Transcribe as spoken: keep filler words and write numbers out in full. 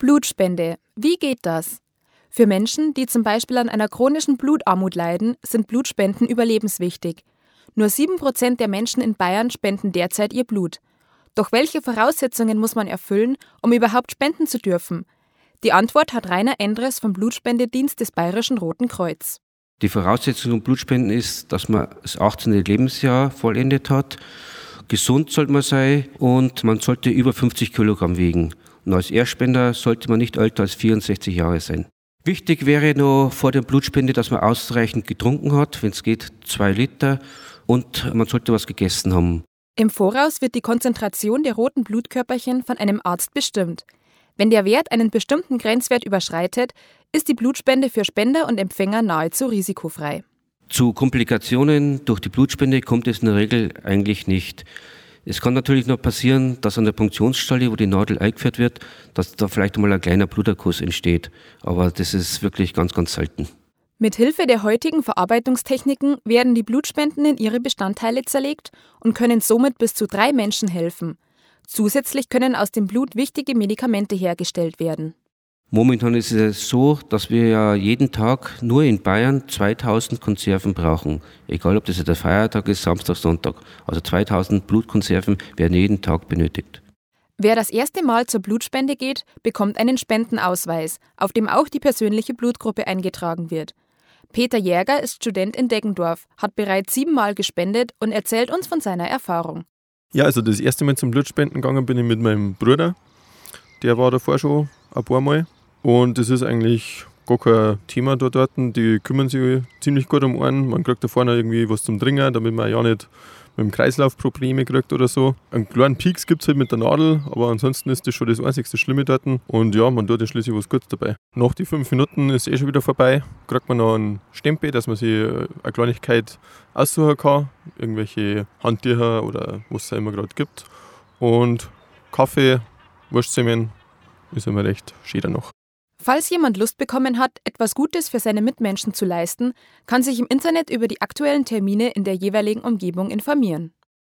Blutspende. Wie geht das? Für Menschen, die zum Beispiel an einer chronischen Blutarmut leiden, sind Blutspenden überlebenswichtig. Nur sieben Prozent der Menschen in Bayern spenden derzeit ihr Blut. Doch welche Voraussetzungen muss man erfüllen, um überhaupt spenden zu dürfen? Die Antwort hat Rainer Endres vom Blutspendedienst des Bayerischen Roten Kreuz. Die Voraussetzung zum Blutspenden ist, dass man das achtzehnte Lebensjahr vollendet hat. Gesund sollte man sein und man sollte über fünfzig Kilogramm wiegen. Und als Erstspender sollte man nicht älter als vierundsechzig Jahre sein. Wichtig wäre noch vor der Blutspende, dass man ausreichend getrunken hat, wenn es geht, zwei Liter, und man sollte was gegessen haben. Im Voraus wird die Konzentration der roten Blutkörperchen von einem Arzt bestimmt. Wenn der Wert einen bestimmten Grenzwert überschreitet, ist die Blutspende für Spender und Empfänger nahezu risikofrei. Zu Komplikationen durch die Blutspende kommt es in der Regel eigentlich nicht. Es kann natürlich noch passieren, dass an der Punktionsstelle, wo die Nadel eingeführt wird, dass da vielleicht mal ein kleiner Bluterguss entsteht. Aber das ist wirklich ganz, ganz selten. Mit Hilfe der heutigen Verarbeitungstechniken werden die Blutspenden in ihre Bestandteile zerlegt und können somit bis zu drei Menschen helfen. Zusätzlich können aus dem Blut wichtige Medikamente hergestellt werden. Momentan ist es so, dass wir ja jeden Tag nur in Bayern zweitausend Konserven brauchen. Egal, ob das jetzt der Feiertag ist, Samstag, Sonntag. Also zweitausend Blutkonserven werden jeden Tag benötigt. Wer das erste Mal zur Blutspende geht, bekommt einen Spendenausweis, auf dem auch die persönliche Blutgruppe eingetragen wird. Peter Jäger ist Student in Deggendorf, hat bereits siebenmal gespendet und erzählt uns von seiner Erfahrung. Ja, also das erste Mal zum Blutspenden gegangen bin ich mit meinem Bruder. Der war davor schon ein paar Mal. Und das ist eigentlich gar kein Thema da dort. Die kümmern sich ziemlich gut um einen. Man kriegt da vorne irgendwie was zum Trinken, damit man ja nicht mit dem Kreislauf Probleme kriegt oder so. Einen kleinen Pieks gibt es halt mit der Nadel, aber ansonsten ist das schon das einzigste Schlimme dort. Und ja, man tut ja schließlich was Gutes dabei. Nach die fünf Minuten ist eh schon wieder vorbei. Kriegt man noch einen Stempel, dass man sich eine Kleinigkeit aussuchen kann. Irgendwelche Handtücher oder was es immer gerade gibt. Und Kaffee, Wurstsemmeln ist immer recht schön danach. Falls jemand Lust bekommen hat, etwas Gutes für seine Mitmenschen zu leisten, kann sich im Internet über die aktuellen Termine in der jeweiligen Umgebung informieren.